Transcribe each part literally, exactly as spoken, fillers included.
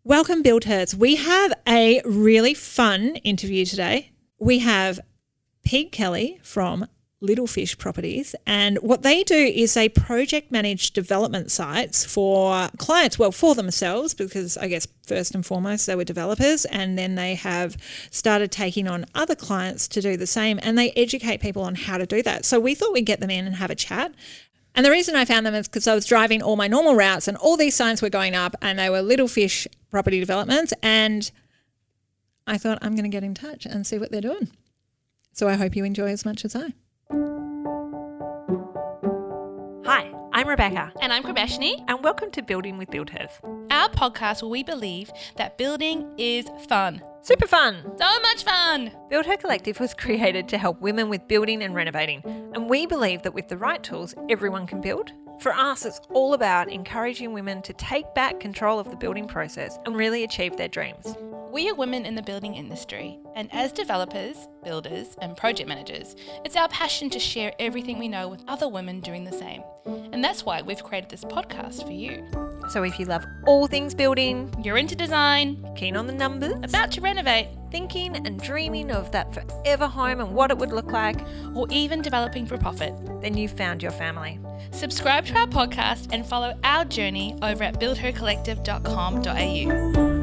Welcome, Builders. We have a really fun interview today. We have Pete Kelly from Little Fish Properties, and what they do is they project manage development sites for clients, well, for themselves, because I guess first and foremost they were developers, and then they have started taking on other clients to do the same, and they educate people on how to do that. So we thought we'd get them in and have a chat. And the reason I found them is because I was driving all my normal routes and all these signs were going up and they were Little Fish Property Developments, and I thought I'm going to get in touch and see what they're doing. So I hope you enjoy as much as I. Hi, I'm Rebecca. And I'm Krabeshni. And welcome to Building with Builders. Our podcast where we believe that building is fun. Super fun. So much fun. Build Her Collective was created to help women with building and renovating. And we believe that with the right tools, everyone can build. For us, it's all about encouraging women to take back control of the building process and really achieve their dreams. We are women in the building industry, and as developers, builders, and project managers, it's our passion to share everything we know with other women doing the same. And that's why we've created this podcast for you. So if you love all things building, you're into design, keen on the numbers, about to renovate, thinking and dreaming of that forever home and what it would look like, or even developing for profit, then you've found your family. Subscribe to our podcast and follow our journey over at build her collective dot com dot a u.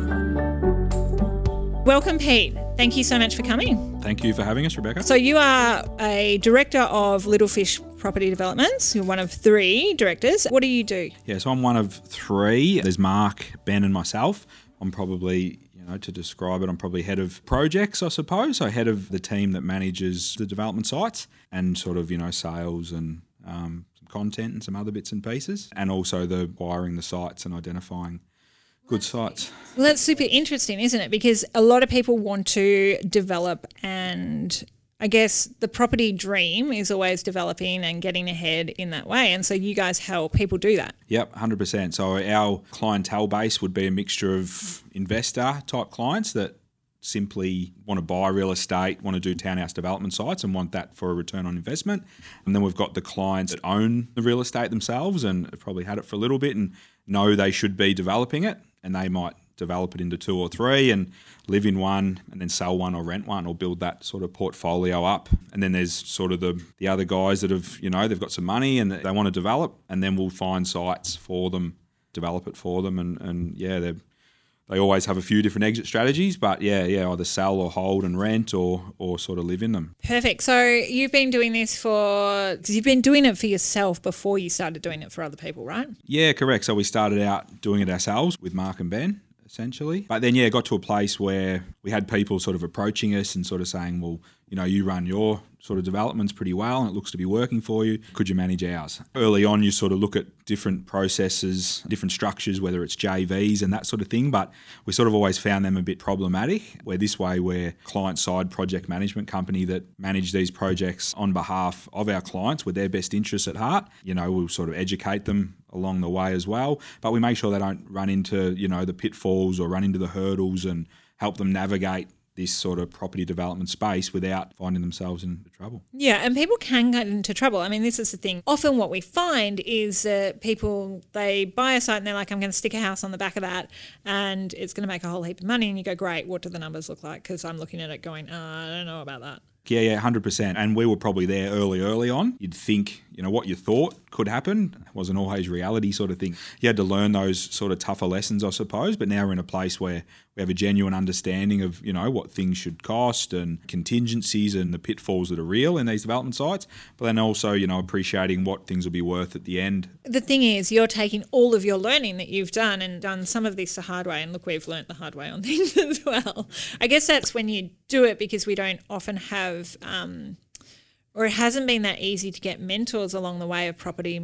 Welcome, Pete. Thank you so much for coming. Thank you for having us, Rebecca. So you are a director of Little Fish Property Developments. You're one of three directors. What do you do? Yeah, so I'm one of three. There's Mark, Ben and myself. I'm probably, you know, to describe it, I'm probably head of projects, I suppose. So head of the team that manages the development sites and sort of, you know, sales and um, some content and some other bits and pieces. And also the acquiring the sites and identifying good sites. Well, that's super interesting, isn't it? Because a lot of people want to develop, and I guess the property dream is always developing and getting ahead in that way. And so you guys help people do that. Yep, one hundred percent. So our clientele base would be a mixture of investor type clients that simply want to buy real estate, want to do townhouse development sites and want that for a return on investment. And then we've got the clients that own the real estate themselves and have probably had it for a little bit and know they should be developing it, and they might develop it into two or three and live in one and then sell one or rent one or build that sort of portfolio up. And then there's sort of the, the other guys that have, you know, they've got some money and they want to develop, and then we'll find sites for them, develop it for them. And, and yeah, they're They always have a few different exit strategies, but yeah, yeah, either sell or hold and rent or or sort of live in them. Perfect. So you've been doing this for, because you've been doing it for yourself before you started doing it for other people, right? Yeah, correct. So we started out doing it ourselves with Mark and Ben, essentially. But then, yeah, got to a place where we had people sort of approaching us and sort of saying, well, you know, you run your sort of developments pretty well and it looks to be working for you. Could you manage ours? Early on, you sort of look at different processes, different structures, whether it's J Vs and that sort of thing. But we sort of always found them a bit problematic. Where this way, we're client-side project management company that manage these projects on behalf of our clients with their best interests at heart. You know, we'll sort of educate them along the way as well. But we make sure they don't run into, you know, the pitfalls or run into the hurdles and help them navigate this sort of property development space without finding themselves into trouble. Yeah, and people can get into trouble. I mean, this is the thing. Often what we find is that people, they buy a site and they're like, I'm going to stick a house on the back of that and it's going to make a whole heap of money. And you go, great, what do the numbers look like? Because I'm looking at it going, oh, I don't know about that. Yeah, yeah, one hundred percent. And we were probably there early, early on. You'd think, you know, what you thought could happen wasn't always reality sort of thing. You had to learn those sort of tougher lessons, I suppose, but now we're in a place where we have a genuine understanding of, you know, what things should cost and contingencies and the pitfalls that are real in these development sites, but then also, you know, appreciating what things will be worth at the end. The thing is, you're taking all of your learning that you've done and done some of this the hard way, and look, we've learnt the hard way on things as well. I guess that's when you do it, because we don't often have, um, or it hasn't been that easy to get mentors along the way of property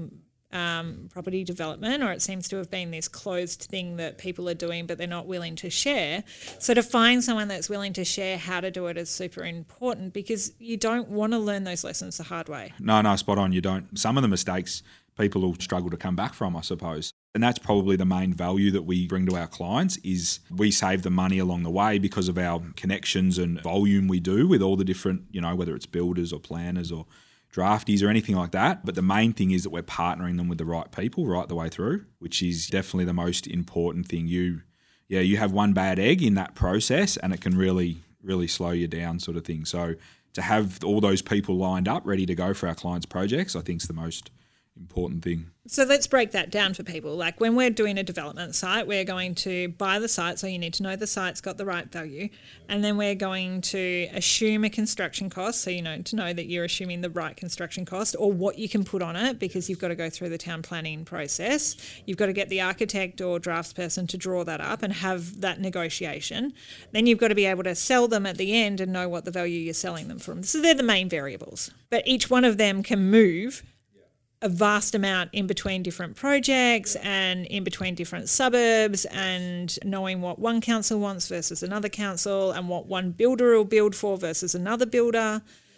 um, property development, or it seems to have been this closed thing that people are doing but they're not willing to share. So to find someone that's willing to share how to do it is super important, because you don't want to learn those lessons the hard way. No, no, spot on. You don't. Some of the mistakes people will struggle to come back from, I suppose. And that's probably the main value that we bring to our clients, is we save them money along the way because of our connections and volume we do with all the different, you know, whether it's builders or planners or drafties or anything like that. But the main thing is that we're partnering them with the right people right the way through, which is definitely the most important thing. You yeah, you have one bad egg in that process and it can really, really slow you down sort of thing. So to have all those people lined up ready to go for our clients' projects, I think is the most important thing. So let's break that down for people. Like when we're doing a development site, we're going to buy the site, so you need to know the site's got the right value, and then we're going to assume a construction cost, so you know to know that you're assuming the right construction cost or what you can put on it, because you've got to go through the town planning process. You've got to get the architect or draftsperson to draw that up and have that negotiation. Then you've got to be able to sell them at the end and know what the value you're selling them from. So they're the main variables. But each one of them can move a vast amount in between different projects and in between different suburbs, and knowing what one council wants versus another council, and what one builder will build for versus another builder,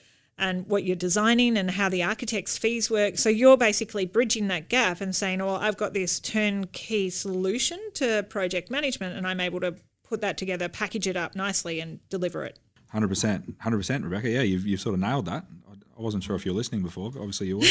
and what you're designing and how the architect's fees work. So you're basically bridging that gap and saying, oh, I've got this turnkey solution to project management and I'm able to put that together, package it up nicely and deliver it. one hundred percent. one hundred percent, Rebecca. Yeah, you've, you've sort of nailed that. I wasn't sure if you were listening before, but obviously you were.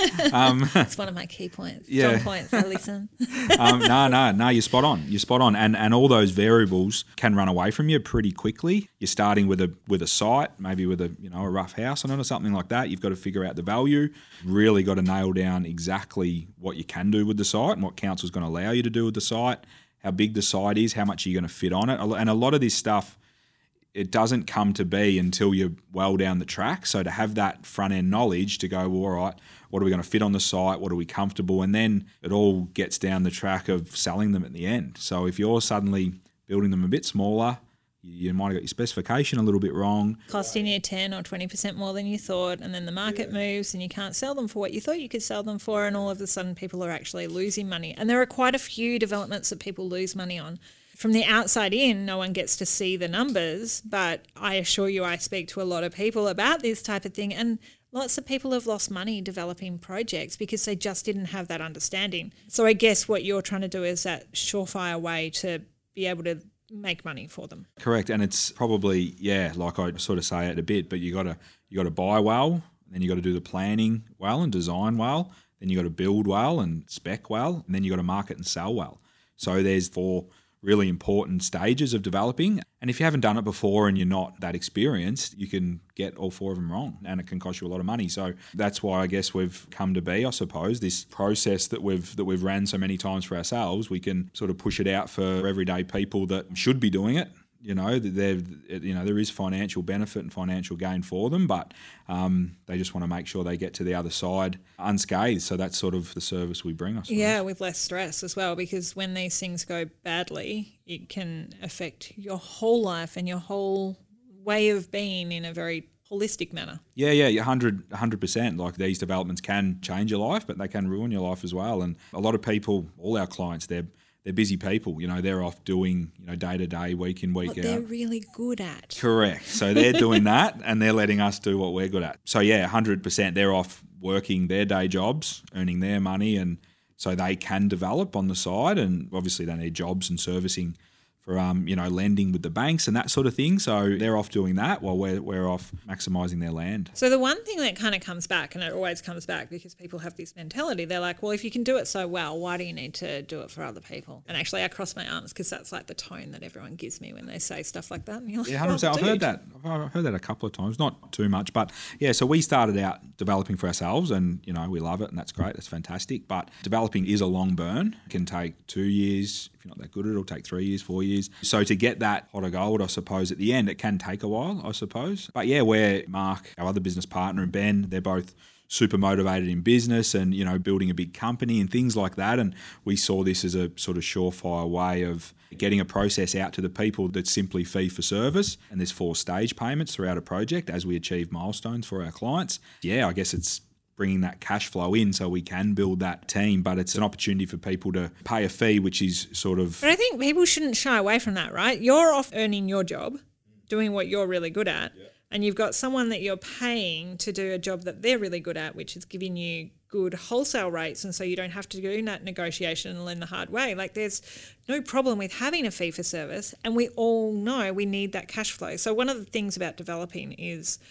Um, It's one of my key points. Yeah. Strong points. I listen. um, no, no, no, you're spot on. You're spot on. And and all those variables can run away from you pretty quickly. You're starting with a with a site, maybe with a you know a rough house on it or something like that. You've got to figure out the value. Really got to nail down exactly what you can do with the site and what council's going to allow you to do with the site, how big the site is, how much you're going to fit on it. And a lot of this stuff, it doesn't come to be until you're well down the track. So to have that front end knowledge to go, well, all right, what are we going to fit on the site? What are we comfortable? And then it all gets down the track of selling them at the end. So if you're suddenly building them a bit smaller, you might have got your specification a little bit wrong. Costing you ten or twenty percent more than you thought, and then the market yeah. moves and you can't sell them for what you thought you could sell them for, and all of a sudden people are actually losing money. And there are quite a few developments that people lose money on. From the outside in, no one gets to see the numbers, but I assure you I speak to a lot of people about this type of thing, and lots of people have lost money developing projects because they just didn't have that understanding. So I guess what you're trying to do is that surefire way to be able to make money for them. Correct. And it's probably, yeah, like I sort of say it a bit, but you gotta you gotta buy well, then you gotta do the planning well and design well, then you gotta build well and spec well, and then you gotta market and sell well. So there's four really important stages of developing. And if you haven't done it before and you're not that experienced, you can get all four of them wrong and it can cost you a lot of money. So that's why I guess we've come to be, I suppose, this process that we've that we've ran so many times for ourselves. We can sort of push it out for everyday people that should be doing it. You know, there, you know, there is financial benefit and financial gain for them, but um, they just want to make sure they get to the other side unscathed. So that's sort of the service we bring, I suppose. Yeah, with less stress as well, because when these things go badly, it can affect your whole life and your whole way of being in a very holistic manner. Yeah, yeah, one hundred, one hundred percent. Like these developments can change your life, but they can ruin your life as well. And a lot of people, all our clients, they're They're busy people, you know, they're off doing, you know, day to day, week in, week what out. They're really good at. Correct. So they're doing that and they're letting us do what we're good at. So yeah, one hundred percent. They're off working their day jobs, earning their money, and so they can develop on the side. And obviously they need jobs and servicing for, um, you know, lending with the banks and that sort of thing. So they're off doing that while we're, we're off maximising their land. So the one thing that kind of comes back, and it always comes back because people have this mentality, they're like, well, if you can do it so well, why do you need to do it for other people? And actually I cross my arms because that's like the tone that everyone gives me when they say stuff like that. And you're like, yeah, one hundred percent. well, I've heard dude. that. I've heard that a couple of times, not too much, but yeah, so we started out developing for ourselves and, you know, we love it and that's great. That's fantastic. But developing is a long burn. It can take two years. If you're not that good at it, it'll take three years, four years. So to get that pot of gold, I suppose, at the end, it can take a while, I suppose. But yeah, we're Mark, our other business partner, and Ben, they're both super motivated in business and, you know, building a big company and things like that. And we saw this as a sort of surefire way of getting a process out to the people that's simply fee for service. And there's four stage payments throughout a project as we achieve milestones for our clients. Yeah, I guess it's bringing that cash flow in so we can build that team, but it's an opportunity for people to pay a fee, which is sort of... But I think people shouldn't shy away from that, right? You're off earning your job, doing what you're really good at, yeah. and you've got someone that you're paying to do a job that they're really good at, which is giving you good wholesale rates, and so you don't have to do that negotiation and learn the hard way. Like there's no problem with having a fee for service, and we all know we need that cash flow. So one of the things about developing is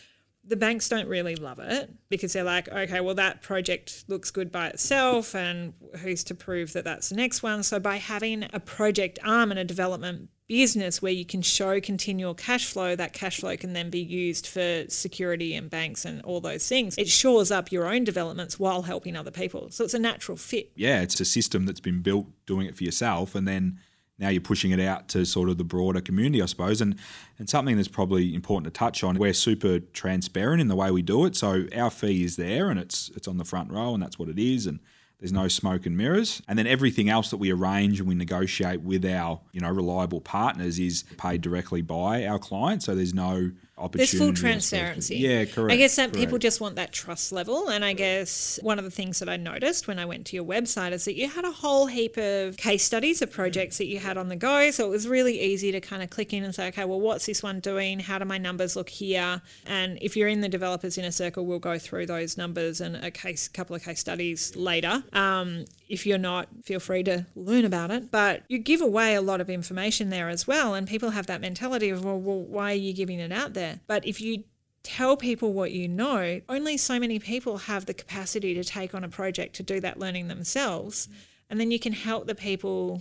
The banks don't really love it because they're like, okay, well, that project looks good by itself and who's to prove that that's the next one? So by having a project arm and a development business where you can show continual cash flow, that cash flow can then be used for security and banks and all those things. It shores up your own developments while helping other people. So it's a natural fit. Yeah, it's a system that's been built doing it for yourself, and then now you're pushing it out to sort of the broader community, I suppose. And and something that's probably important to touch on, we're super transparent in the way we do it. So our fee is there and it's it's on the front row and that's what it is. And there's no smoke and mirrors. And then everything else that we arrange and we negotiate with our, you know, reliable partners is paid directly by our client. So there's no opportunity. There's full transparency. Yeah, correct. I guess that correct. people just want that trust level. And I guess one of the things that I noticed when I went to your website is that you had a whole heap of case studies of projects that you had on the go. So it was really easy to kind of click in and say, okay, well, what's this one doing? How do my numbers look here? And if you're in the Developers Inner Circle, we'll go through those numbers and a case, couple of case studies later. Um, if you're not, feel free to learn about it. But you give away a lot of information there as well. And people have that mentality of, well, well why are you giving it out there? But if you tell people what you know, only so many people have the capacity to take on a project to do that learning themselves. And then you can help the people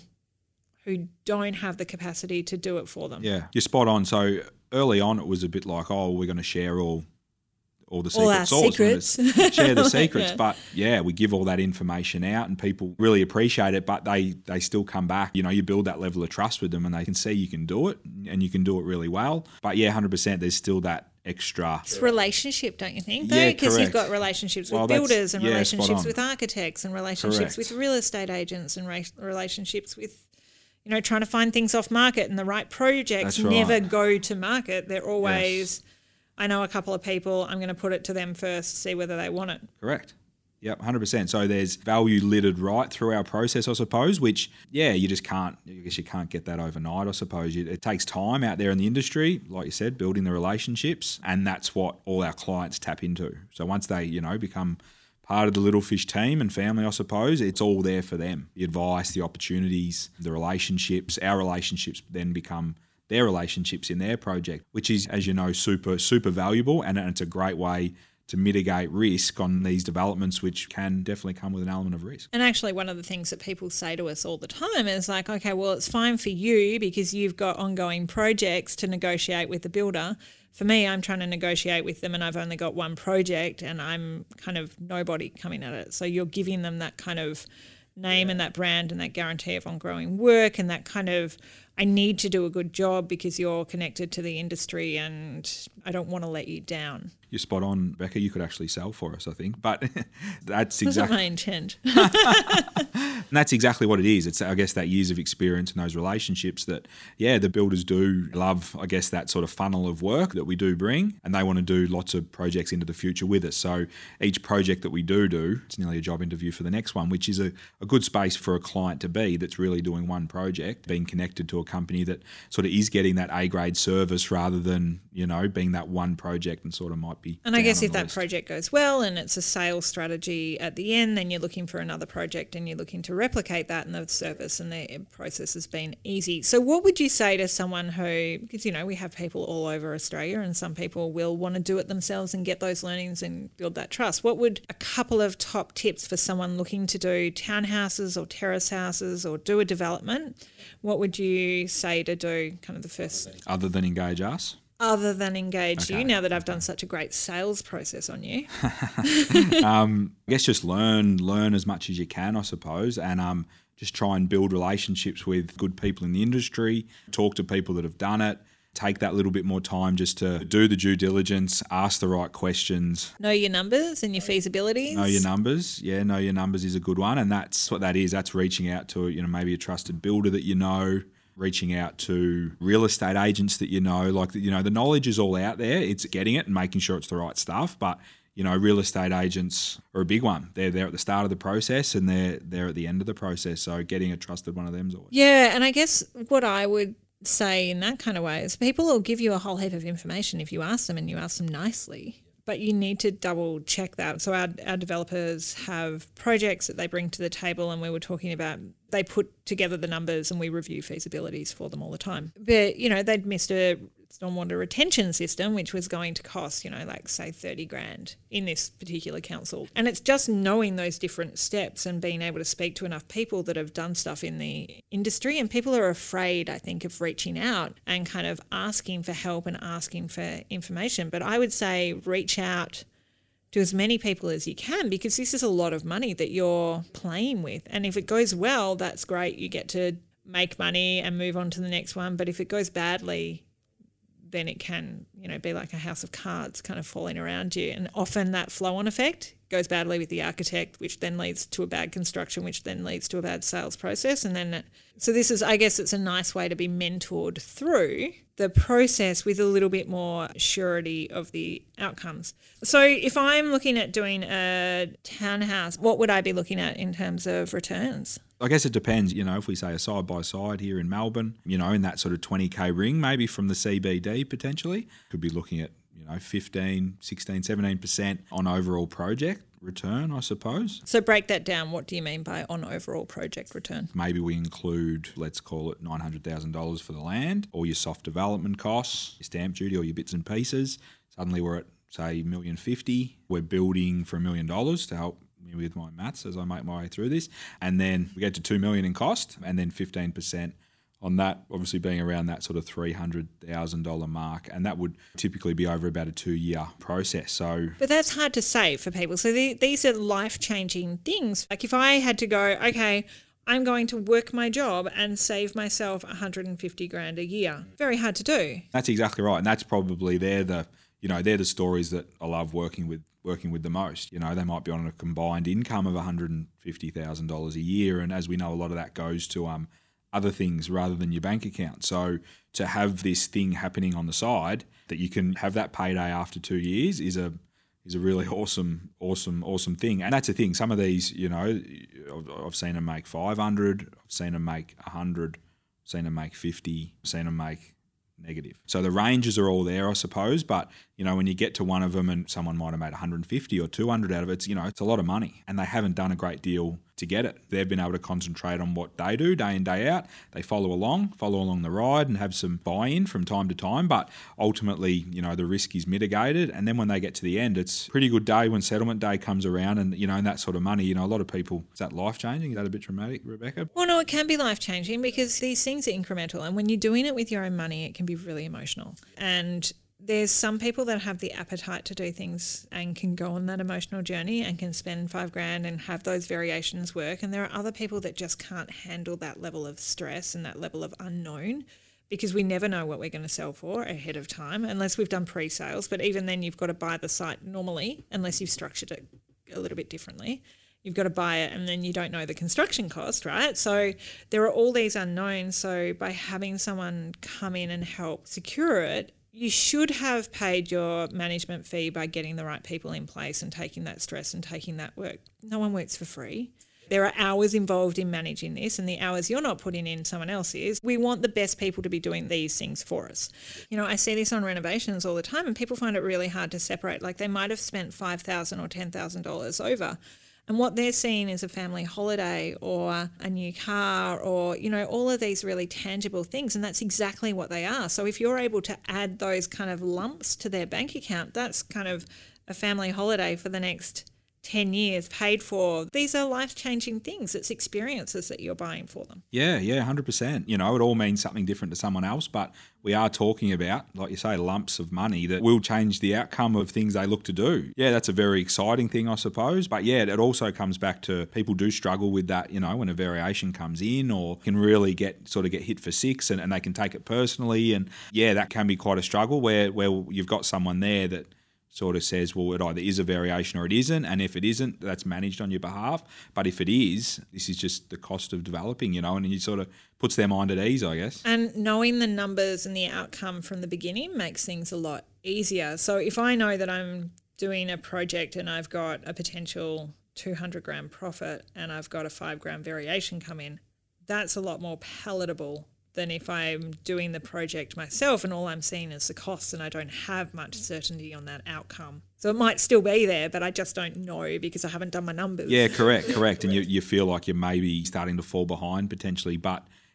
who don't have the capacity to do it for them. Yeah, you're spot on. So early on, it was a bit like, oh, we're going to share all all the all secret our sauce. secrets. Share the secrets. Yeah. But yeah, we give all that information out and people really appreciate it, but they, they still come back. You know, you build that level of trust with them and they can see you can do it and you can do it really well. But yeah, one hundred percent, there's still that extra. It's relationship, don't you think, though? Yeah, Because you've correct. got relationships with Well, that's- builders and yeah, relationships spot on. with architects and relationships Correct. with real estate agents and ra- relationships with, you know, trying to find things off market, and the right projects That's right. never go to market. They're always, yes. I know a couple of people, I'm going to put it to them first, see whether they want it. Correct. Yep, one hundred percent. So there's value littered right through our process, I suppose, which, yeah, you just can't, I guess you can't get that overnight, I suppose. It takes time out there in the industry, like you said, building the relationships, and that's what all our clients tap into. So once they, you know, become part of the Little Fish team and family, I suppose, it's all there for them. The advice, the opportunities, the relationships, our relationships then become their relationships in their project, which is, as you know, super, super valuable, and it's a great way to mitigate risk on these developments, which can definitely come with an element of risk. And actually, one of the things that people say to us all the time is like, okay, well, it's fine for you because you've got ongoing projects to negotiate with the builder. For me, I'm trying to negotiate with them and I've only got one project and I'm kind of nobody coming at it. So you're giving them that kind of name and that brand and that guarantee of ongoing work and that kind of, I need to do a good job because you're connected to the industry and I don't want to let you down. You're spot on, Becca. You could actually sell for us, I think. But that's Wasn't exactly my intent. and that's exactly what it is. It's, I guess, that years of experience and those relationships that, yeah, the builders do love, I guess, that sort of funnel of work that we do bring, and they want to do lots of projects into the future with us. So each project that we do do, it's nearly a job interview for the next one, which is a, a good space for a client to be that's really doing one project, being connected to a company that sort of is getting that A-grade service rather than, you know, being that one project and sort of might be And I down guess on if the that list. project goes well and it's a sales strategy at the end, then you're looking for another project and you're looking to replicate that and the service and the process has been easy. So what would you say to someone who, because, you know, we have people all over Australia and some people will want to do it themselves and get those learnings and build that trust. What would a couple of top tips for someone looking to do townhouses or terrace houses or do a development, what would you say to do kind of the first... Other than engage us? Other than engage Okay. you, now that I've done such a great sales process on you. um, I guess just learn, learn as much as you can, I suppose, and um, just try and build relationships with good people in the industry, talk to people that have done it, take that little bit more time just to do the due diligence, ask the right questions. Know your numbers and your feasibilities. Know your numbers. Yeah, know your numbers is a good one, and that's what that is. That's reaching out to, you know, maybe a trusted builder that you know, reaching out to real estate agents that you know. Like, you know, the knowledge is all out there. It's getting it and making sure it's the right stuff. But, you know, real estate agents are a big one. They're there at the start of the process and they're they're at the end of the process. So getting a trusted one of them is always. Yeah, and I guess what I would say in that kind of way is people will give you a whole heap of information if you ask them and you ask them nicely. But you need to double check that. So our, our developers have projects that they bring to the table and we were talking about, they put together the numbers and we review feasibilities for them all the time. But, you know, they'd missed a stormwater retention system, which was going to cost, you know, like say thirty grand in this particular council. And it's just knowing those different steps and being able to speak to enough people that have done stuff in the industry. And people are afraid, I think, of reaching out and kind of asking for help and asking for information. But I would say reach out to as many people as you can, because this is a lot of money that you're playing with. And if it goes well, that's great. You get to make money and move on to the next one. But if it goes badly, then it can, you know, be like a house of cards kind of falling around you. And often that flow-on effect goes badly with the architect, which then leads to a bad construction, which then leads to a bad sales process. And then, so this is, I guess it's a nice way to be mentored through the process with a little bit more surety of the outcomes. So if I'm looking at doing a townhouse, what would I be looking at in terms of returns? I guess it depends, you know, if we say a side-by-side here in Melbourne, you know, in that sort of twenty K ring, maybe from the C B D potentially, could be looking at, you know, fifteen, sixteen, seventeen percent on overall project return, I suppose. So break that down. What do you mean by on overall project return? Maybe we include, let's call it nine hundred thousand dollars for the land, or your soft development costs, your stamp duty or your bits and pieces. Suddenly we're at, say, one million fifty. We're building for a million dollars to help me with my maths as I make my way through this. And then we get to two million in cost, and then fifteen percent on that, obviously being around that sort of three hundred thousand dollars mark. And that would typically be over about a two-year process. So, but that's hard to say for people. So the, these are life-changing things. Like if I had to go, okay, I'm going to work my job and save myself one hundred fifty grand a year. Very hard to do. That's exactly right. And that's probably, they're the, you know, they're the stories that I love working with working with the most. You know, they might be on a combined income of one hundred fifty thousand dollars a year. And as we know, a lot of that goes to um other things rather than your bank account. So to have this thing happening on the side that you can have that payday after two years is a is a really awesome, awesome, awesome thing. And that's the thing. Some of these, you know, I've seen them make five hundred, I've seen them make one hundred, I've seen them make fifty, I've seen them make negative. So the ranges are all there, I suppose. But, you know, when you get to one of them and someone might have made one hundred fifty or two hundred out of it, it's, you know, it's a lot of money, and they haven't done a great deal to get it. They've been able to concentrate on what they do day in, day out. They follow along, follow along the ride and have some buy-in from time to time. But ultimately, you know, the risk is mitigated. And then when they get to the end, it's a pretty good day when settlement day comes around, and, you know, and that sort of money, you know, a lot of people, is that life-changing? Is that a bit dramatic, Rebecca? Well, no, it can be life-changing because these things are incremental. And when you're doing it with your own money, it can be really emotional. And there's some people that have the appetite to do things and can go on that emotional journey and can spend five grand and have those variations work. And there are other people that just can't handle that level of stress and that level of unknown, because we never know what we're going to sell for ahead of time unless we've done pre-sales. But even then, you've got to buy the site normally unless you've structured it a little bit differently. You've got to buy it and then you don't know the construction cost, right? So there are all these unknowns. So by having someone come in and help secure it, you should have paid your management fee by getting the right people in place and taking that stress and taking that work. No one works for free. There are hours involved in managing this, and the hours you're not putting in, someone else is. We want the best people to be doing these things for us. You know, I see this on renovations all the time, and people find it really hard to separate. Like they might have spent five thousand dollars or ten thousand dollars over, and what they're seeing is a family holiday or a new car or, you know, all of these really tangible things. And that's exactly what they are. So if you're able to add those kind of lumps to their bank account, that's kind of a family holiday for the next ten years paid for. These are life-changing things. It's experiences that you're buying for them. Yeah, yeah, one hundred percent. You know, it all means something different to someone else, but we are talking about, like you say, lumps of money that will change the outcome of things they look to do. Yeah, that's a very exciting thing, I suppose. But yeah, it also comes back to people do struggle with that, you know, when a variation comes in or can really get sort of get hit for six and, and they can take it personally. And yeah, that can be quite a struggle where, where you've got someone there that sort of says, well, it either is a variation or it isn't. And if it isn't, that's managed on your behalf. But if it is, this is just the cost of developing, you know, and it sort of puts their mind at ease, I guess. And knowing the numbers and the outcome from the beginning makes things a lot easier. So if I know that I'm doing a project and I've got a potential two hundred grand profit and I've got a five grand variation come in, that's a lot more palatable than if I'm doing the project myself and all I'm seeing is the costs and I don't have much certainty on that outcome. So it might still be there, but I just don't know because I haven't done my numbers. Yeah, correct, correct. And you, you feel like you're maybe starting to fall behind potentially. But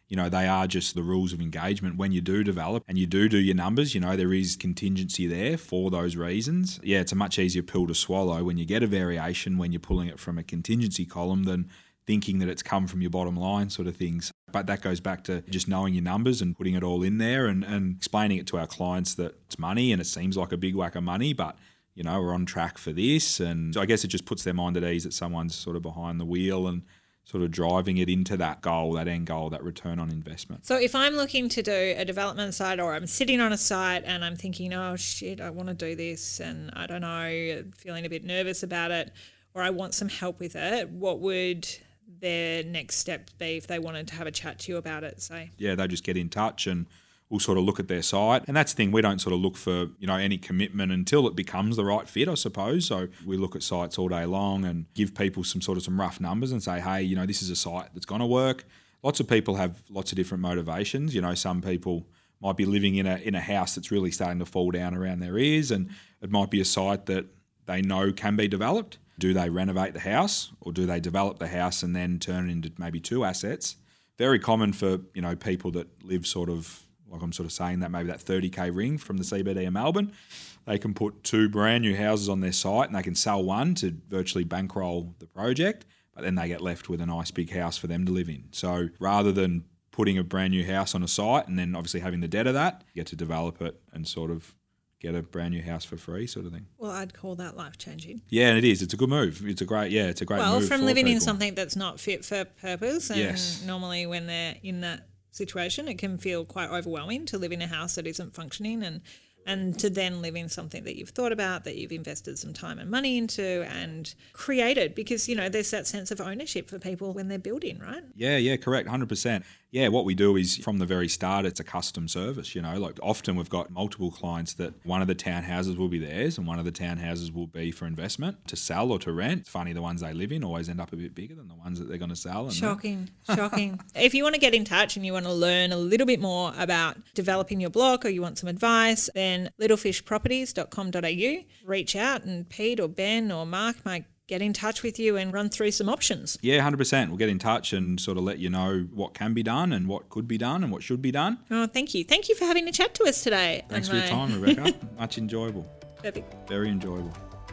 you know, they are just the rules of engagement. When you do develop and you do do your numbers, you know, there is contingency there for those reasons. Yeah, it's a much easier pill to swallow when you get a variation, when you're pulling it from a contingency column, than thinking that it's come from your bottom line sort of things. But that goes back to just knowing your numbers and putting it all in there and, and explaining it to our clients that it's money and it seems like a big whack of money, but, you know, we're on track for this. And so I guess it just puts their mind at ease that someone's sort of behind the wheel and sort of driving it into that goal, that end goal, that return on investment. So if I'm looking to do a development site, or I'm sitting on a site and I'm thinking, oh shit, I want to do this and I don't know, feeling a bit nervous about it, or I want some help with it, what would their next step be if they wanted to have a chat to you about it, say? Yeah, they just get in touch and we'll sort of look at their site. And that's the thing, we don't sort of look for, you know, any commitment until it becomes the right fit, I suppose. So we look at sites all day long and give people some sort of some rough numbers and say, hey, you know, this is a site that's going to work. Lots of people have lots of different motivations. You know, some people might be living in a in a house that's really starting to fall down around their ears, and it might be a site that they know can be developed. Do they renovate the house, or do they develop the house and then turn it into maybe two assets? Very common for, you know, people that live sort of, like I'm sort of saying that, maybe that thirty K ring from the C B D of Melbourne. They can put two brand new houses on their site and they can sell one to virtually bankroll the project, but then they get left with a nice big house for them to live in. So rather than putting a brand new house on a site and then obviously having the debt of that, you get to develop it and sort of get a brand new house for free, sort of thing. Well, I'd call that life-changing. Yeah, and it is. It's a good move. It's a great, yeah, it's a great well, move. Well, from for living people. in something that's not fit for purpose, and yes. normally when they're in that situation, it can feel quite overwhelming to live in a house that isn't functioning, and and to then live in something that you've thought about, that you've invested some time and money into and created, because, you know, there's that sense of ownership for people when they're building, right? Yeah, yeah, correct, one hundred percent. Yeah, what we do is from the very start, it's a custom service, you know, like often we've got multiple clients that one of the townhouses will be theirs and one of the townhouses will be for investment, to sell or to rent. It's funny, the ones they live in always end up a bit bigger than the ones that they're going to sell. And shocking, shocking. If you want to get in touch and you want to learn a little bit more about developing your block, or you want some advice, then little fish properties dot com dot a u. Reach out and Pete or Ben or Mark might get in touch with you and run through some options. Yeah, one hundred percent. We'll get in touch and sort of let you know what can be done and what could be done and what should be done. Oh, thank you. Thank you for having a chat to us today. Thanks for your time, Rebecca. Much enjoyable. Perfect. Very enjoyable.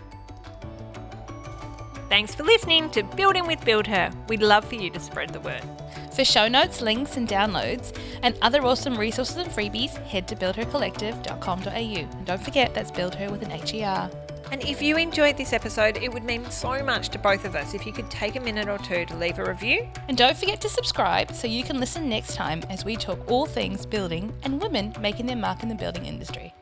Thanks for listening to Building with Build Her. We'd love for you to spread the word. For show notes, links and downloads, and other awesome resources and freebies, head to build her collective dot com dot a u. And don't forget, that's Build Her with an H E R. And if you enjoyed this episode, it would mean so much to both of us if you could take a minute or two to leave a review. And don't forget to subscribe so you can listen next time as we talk all things building and women making their mark in the building industry.